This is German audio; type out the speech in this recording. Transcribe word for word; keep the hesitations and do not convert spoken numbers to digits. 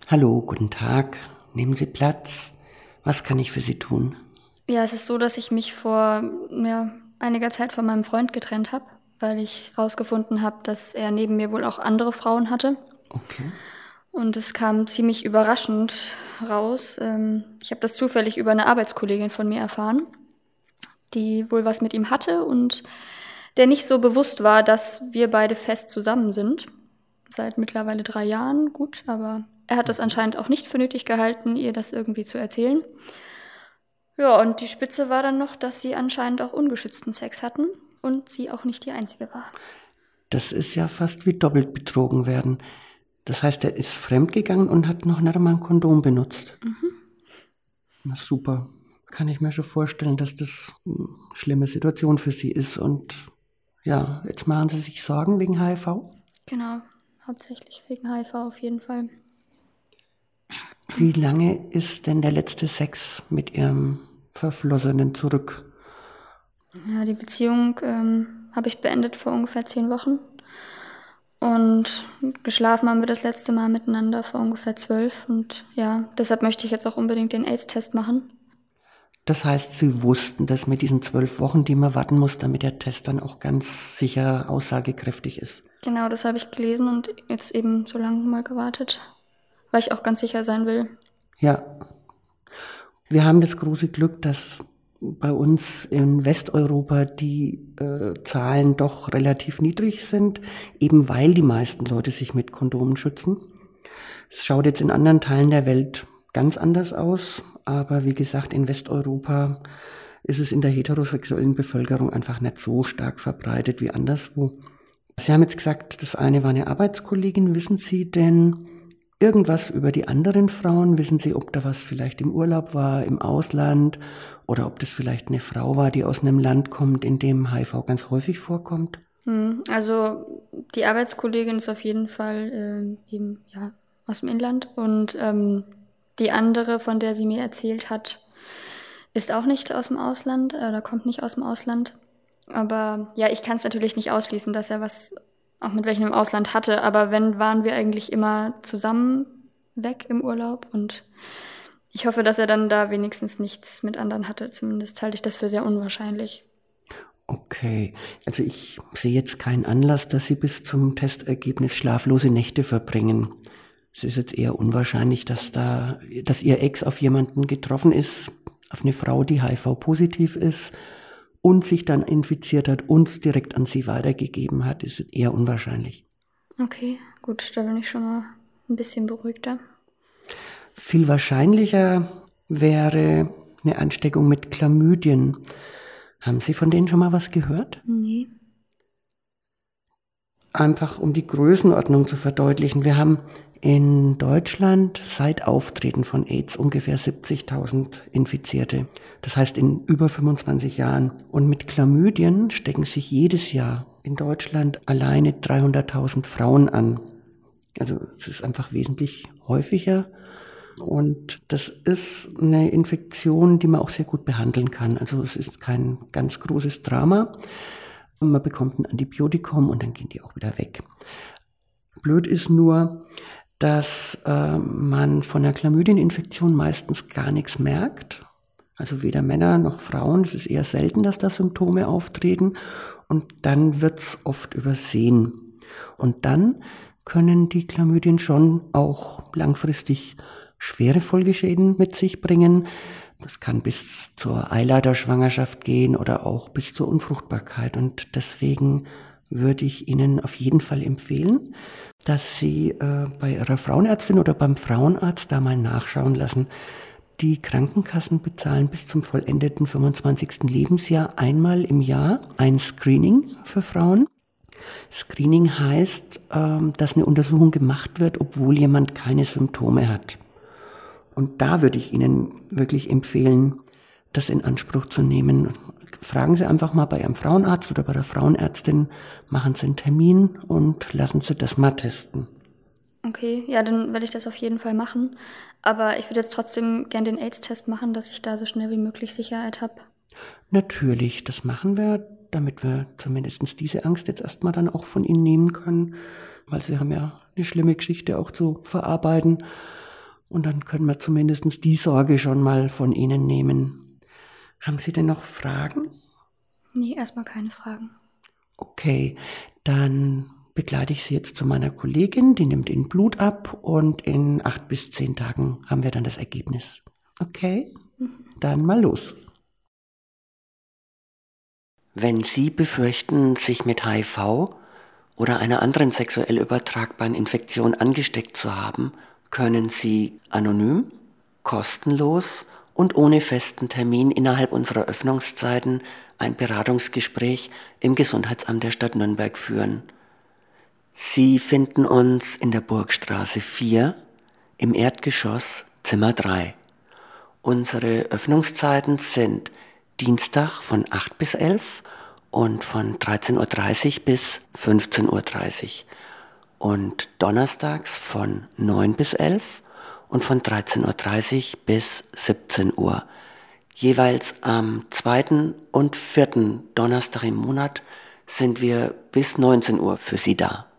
Hallo, guten Tag. Nehmen Sie Platz. Was kann ich für Sie tun? Ja, es ist so, dass ich mich vor ja, einiger Zeit von meinem Freund getrennt habe, weil ich rausgefunden habe, dass er neben mir wohl auch andere Frauen hatte. Okay. Und es kam ziemlich überraschend raus. Ähm, ich habe das zufällig über eine Arbeitskollegin von mir erfahren, die wohl was mit ihm hatte und der nicht so bewusst war, dass wir beide fest zusammen sind. Seit mittlerweile drei Jahren, gut, aber er hat das anscheinend auch nicht für nötig gehalten, ihr das irgendwie zu erzählen. Ja, und die Spitze war dann noch, dass sie anscheinend auch ungeschützten Sex hatten und sie auch nicht die Einzige war. Das ist ja fast wie doppelt betrogen werden. Das heißt, er ist fremdgegangen und hat noch nicht einmal ein Kondom benutzt. Mhm. Na super. Kann ich mir schon vorstellen, dass das eine schlimme Situation für Sie ist. Und ja, jetzt machen Sie sich Sorgen wegen H I V? Genau, hauptsächlich wegen H I V auf jeden Fall. Wie lange ist denn der letzte Sex mit Ihrem Verflossenen zurück? Ja, die Beziehung ähm, habe ich beendet vor ungefähr zehn Wochen. Und geschlafen haben wir das letzte Mal miteinander vor ungefähr zwölf. Und ja, deshalb möchte ich jetzt auch unbedingt den AIDS-Test machen. Das heißt, Sie wussten, dass mit diesen zwölf Wochen, die man warten muss, damit der Test dann auch ganz sicher aussagekräftig ist. Genau, das habe ich gelesen und jetzt eben so lange mal gewartet, weil ich auch ganz sicher sein will. Ja, wir haben das große Glück, dass bei uns in Westeuropa die äh, Zahlen doch relativ niedrig sind, eben weil die meisten Leute sich mit Kondomen schützen. Es schaut jetzt in anderen Teilen der Welt ganz anders aus, aber wie gesagt, in Westeuropa ist es in der heterosexuellen Bevölkerung einfach nicht so stark verbreitet wie anderswo. Sie haben jetzt gesagt, das eine war eine Arbeitskollegin. Wissen Sie denn irgendwas über die anderen Frauen? Wissen Sie, ob da was vielleicht im Urlaub war, im Ausland, oder ob das vielleicht eine Frau war, die aus einem Land kommt, in dem H I V ganz häufig vorkommt? Hm, Also die Arbeitskollegin ist auf jeden Fall ähm, eben ja aus dem Inland und ähm, die andere, von der sie mir erzählt hat, ist auch nicht aus dem Ausland äh, oder kommt nicht aus dem Ausland. Aber ja, ich kann es natürlich nicht ausschließen, dass er was auch mit welchem im Ausland hatte. Aber wenn, waren wir eigentlich immer zusammen weg im Urlaub und ich hoffe, dass er dann da wenigstens nichts mit anderen hatte. Zumindest halte ich das für sehr unwahrscheinlich. Okay, also ich sehe jetzt keinen Anlass, dass Sie bis zum Testergebnis schlaflose Nächte verbringen. Es ist jetzt eher unwahrscheinlich, dass da, dass Ihr Ex auf jemanden getroffen ist, auf eine Frau, die H I V-positiv ist und sich dann infiziert hat und es direkt an Sie weitergegeben hat, ist eher unwahrscheinlich. Okay, gut, da bin ich schon mal ein bisschen beruhigter. Viel wahrscheinlicher wäre eine Ansteckung mit Chlamydien. Haben Sie von denen schon mal was gehört? Nee. Einfach um die Größenordnung zu verdeutlichen. Wir haben in Deutschland seit Auftreten von AIDS ungefähr siebzigtausend Infizierte. Das heißt in über fünfundzwanzig Jahren. Und mit Chlamydien stecken sich jedes Jahr in Deutschland alleine dreihunderttausend Frauen an. Also es ist einfach wesentlich häufiger. Und das ist eine Infektion, die man auch sehr gut behandeln kann. Also es ist kein ganz großes Drama. Man bekommt ein Antibiotikum und dann gehen die auch wieder weg. Blöd ist nur, dass äh, man von der Chlamydieninfektion meistens gar nichts merkt. Also weder Männer noch Frauen. Es ist eher selten, dass da Symptome auftreten. Und dann wird's oft übersehen. Und dann können die Chlamydien schon auch langfristig schwere Folgeschäden mit sich bringen. Das kann bis zur Eileiterschwangerschaft gehen oder auch bis zur Unfruchtbarkeit. Und deswegen würde ich Ihnen auf jeden Fall empfehlen, dass Sie äh, bei Ihrer Frauenärztin oder beim Frauenarzt da mal nachschauen lassen. Die Krankenkassen bezahlen bis zum vollendeten fünfundzwanzigsten Lebensjahr einmal im Jahr ein Screening für Frauen. Screening heißt, ähm, dass eine Untersuchung gemacht wird, obwohl jemand keine Symptome hat. Und da würde ich Ihnen wirklich empfehlen, das in Anspruch zu nehmen. Fragen Sie einfach mal bei Ihrem Frauenarzt oder bei der Frauenärztin, machen Sie einen Termin und lassen Sie das mal testen. Okay, ja, dann werde ich das auf jeden Fall machen. Aber ich würde jetzt trotzdem gern den AIDS-Test machen, dass ich da so schnell wie möglich Sicherheit habe. Natürlich, das machen wir, damit wir zumindest diese Angst jetzt erstmal dann auch von Ihnen nehmen können, weil Sie haben ja eine schlimme Geschichte auch zu verarbeiten. Und dann können wir zumindest die Sorge schon mal von Ihnen nehmen. Haben Sie denn noch Fragen? Nee, erstmal keine Fragen. Okay, dann begleite ich Sie jetzt zu meiner Kollegin, die nimmt Ihnen Blut ab und in acht bis zehn Tagen haben wir dann das Ergebnis. Okay, mhm. Dann mal los. Wenn Sie befürchten, sich mit H I V oder einer anderen sexuell übertragbaren Infektion angesteckt zu haben, können Sie anonym, kostenlos und ohne festen Termin innerhalb unserer Öffnungszeiten ein Beratungsgespräch im Gesundheitsamt der Stadt Nürnberg führen. Sie finden uns in der Burgstraße vier im Erdgeschoss Zimmer drei. Unsere Öffnungszeiten sind Dienstag von acht bis elf und von dreizehn Uhr dreißig bis fünfzehn Uhr dreißig und donnerstags von neun bis elf und von dreizehn Uhr dreißig bis siebzehn Uhr. Jeweils am zweiten und vierten Donnerstag im Monat sind wir bis neunzehn Uhr für Sie da.